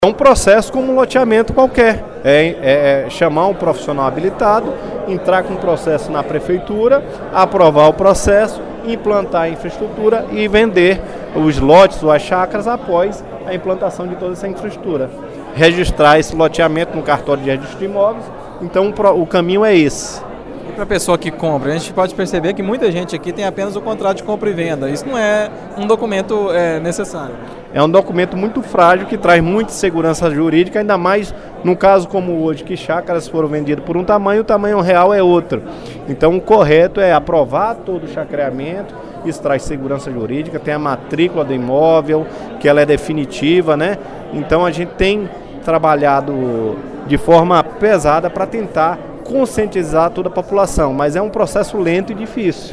É um processo como um loteamento qualquer, é chamar um profissional habilitado, entrar com o processo na prefeitura, aprovar o processo, implantar a infraestrutura e vender os lotes ou as chácaras após a implantação de toda essa infraestrutura. Registrar esse loteamento no cartório de registro de imóveis, então o caminho é esse. E para a pessoa que compra, a gente pode perceber que muita gente aqui tem apenas o contrato de compra e venda. Isso não é um documento necessário. É um documento muito frágil que traz muita segurança jurídica, ainda mais num caso como hoje, que chácaras foram vendidas por um tamanho, o tamanho real é outro. Então o correto é aprovar todo o chacreamento, isso traz segurança jurídica, tem a matrícula do imóvel, que ela é definitiva, né? Então a gente tem trabalhado de forma pesada para tentar conscientizar toda a população, mas é um processo lento e difícil.